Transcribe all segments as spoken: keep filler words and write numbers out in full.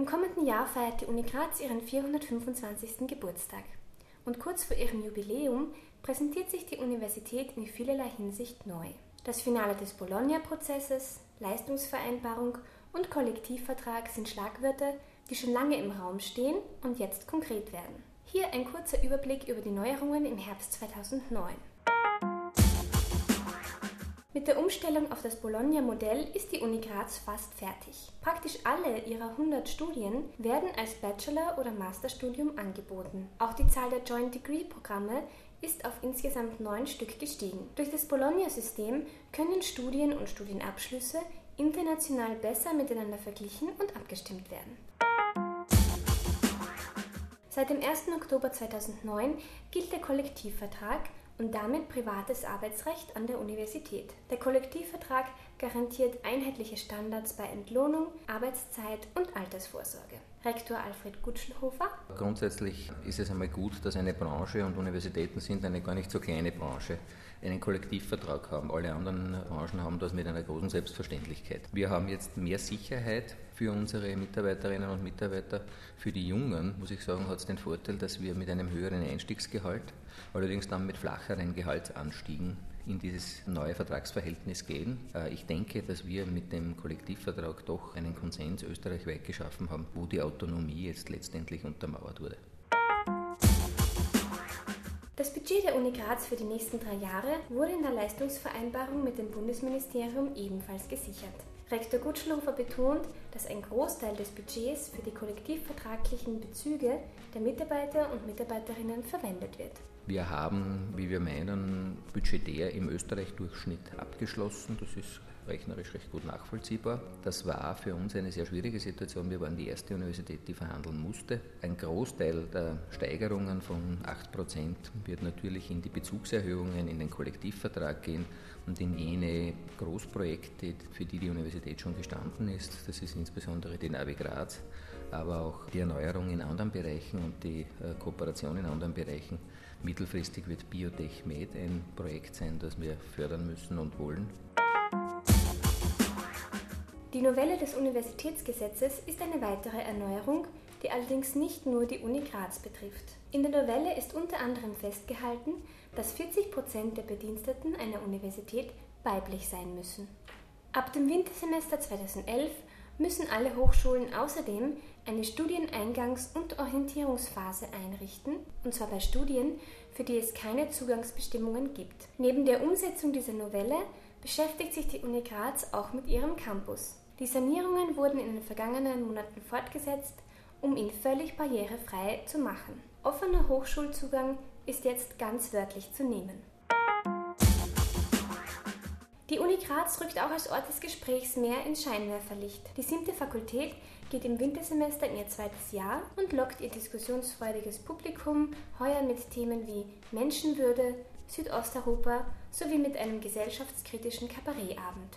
Im kommenden Jahr feiert die Uni Graz ihren vierhundertfünfundzwanzigsten Geburtstag. Und kurz vor ihrem Jubiläum präsentiert sich die Universität in vielerlei Hinsicht neu. Das Finale des Bologna-Prozesses, Leistungsvereinbarung und Kollektivvertrag sind Schlagwörter, die schon lange im Raum stehen und jetzt konkret werden. Hier ein kurzer Überblick über die Neuerungen im Herbst zweitausendneun. Mit der Umstellung auf das Bologna-Modell ist die Uni Graz fast fertig. Praktisch alle ihrer hundert Studien werden als Bachelor- oder Masterstudium angeboten. Auch die Zahl der Joint-Degree-Programme ist auf insgesamt neun Stück gestiegen. Durch das Bologna-System können Studien und Studienabschlüsse international besser miteinander verglichen und abgestimmt werden. Seit dem ersten Oktober zweitausendneun gilt der Kollektivvertrag und damit privates Arbeitsrecht an der Universität. Der Kollektivvertrag garantiert einheitliche Standards bei Entlohnung, Arbeitszeit und Altersvorsorge. Rektor Alfred Gutschelhofer. Grundsätzlich ist es einmal gut, dass eine Branche, und Universitäten sind eine gar nicht so kleine Branche, einen Kollektivvertrag haben. Alle anderen Branchen haben das mit einer großen Selbstverständlichkeit. Wir haben jetzt mehr Sicherheit für unsere Mitarbeiterinnen und Mitarbeiter. Für die Jungen, muss ich sagen, hat es den Vorteil, dass wir mit einem höheren Einstiegsgehalt, allerdings dann mit flacheren Gehaltsanstiegen in dieses neue Vertragsverhältnis gehen. Ich denke, dass wir mit dem Kollektivvertrag doch einen Konsens österreichweit geschaffen haben, wo die Autonomie jetzt letztendlich untermauert wurde. Das Budget der Uni Graz für die nächsten drei Jahre wurde in der Leistungsvereinbarung mit dem Bundesministerium ebenfalls gesichert. Rektor Gutschelhofer betont, dass ein Großteil des Budgets für die kollektivvertraglichen Bezüge der Mitarbeiter und Mitarbeiterinnen verwendet wird. Wir haben, wie wir meinen, budgetär im Österreich-Durchschnitt abgeschlossen. Das ist rechnerisch recht gut nachvollziehbar. Das war für uns eine sehr schwierige Situation. Wir waren die erste Universität, die verhandeln musste. Ein Großteil der Steigerungen von acht Prozent wird natürlich in die Bezugserhöhungen in den Kollektivvertrag gehen und in jene Großprojekte, für die die Universität schon gestanden ist. Das ist insbesondere die Navi Graz, aber auch die Erneuerung in anderen Bereichen und die Kooperation in anderen Bereichen. Mittelfristig wird Biotech Med ein Projekt sein, das wir fördern müssen und wollen. Die Novelle des Universitätsgesetzes ist eine weitere Erneuerung, die allerdings nicht nur die Uni Graz betrifft. In der Novelle ist unter anderem festgehalten, dass vierzig Prozent der Bediensteten einer Universität weiblich sein müssen. Ab dem Wintersemester zweitausendelf müssen alle Hochschulen außerdem eine Studieneingangs- und Orientierungsphase einrichten, und zwar bei Studien, für die es keine Zugangsbestimmungen gibt. Neben der Umsetzung dieser Novelle beschäftigt sich die Uni Graz auch mit ihrem Campus. Die Sanierungen wurden in den vergangenen Monaten fortgesetzt, um ihn völlig barrierefrei zu machen. Offener Hochschulzugang ist jetzt ganz wörtlich zu nehmen. Die Uni Graz rückt auch als Ort des Gesprächs mehr ins Scheinwerferlicht. Die siebte Fakultät geht im Wintersemester in ihr zweites Jahr und lockt ihr diskussionsfreudiges Publikum heuer mit Themen wie Menschenwürde, Südosteuropa sowie mit einem gesellschaftskritischen Kabarettabend.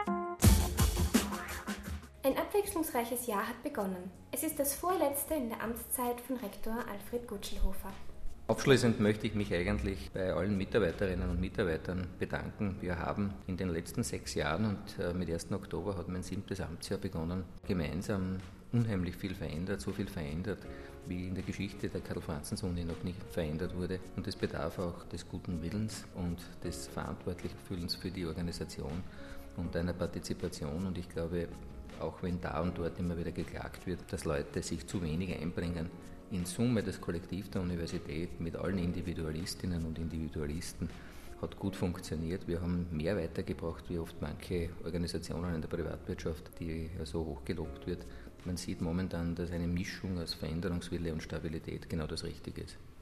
Ein abwechslungsreiches Jahr hat begonnen. Es ist das vorletzte in der Amtszeit von Rektor Alfred Gutschelhofer. Abschließend möchte ich mich eigentlich bei allen Mitarbeiterinnen und Mitarbeitern bedanken. Wir haben in den letzten sechs Jahren, und mit ersten Oktober hat mein siebtes Amtsjahr begonnen, gemeinsam unheimlich viel verändert, so viel verändert, wie in der Geschichte der Karl-Franzens-Uni noch nicht verändert wurde. Und es bedarf auch des guten Willens und des Verantwortlichfühlens für die Organisation und einer Partizipation. Und ich glaube, auch wenn da und dort immer wieder geklagt wird, dass Leute sich zu wenig einbringen, in Summe das Kollektiv der Universität mit allen Individualistinnen und Individualisten hat gut funktioniert. Wir haben mehr weitergebracht, wie oft manche Organisationen in der Privatwirtschaft, die ja so hoch gelobt wird. Man sieht momentan, dass eine Mischung aus Veränderungswille und Stabilität genau das Richtige ist.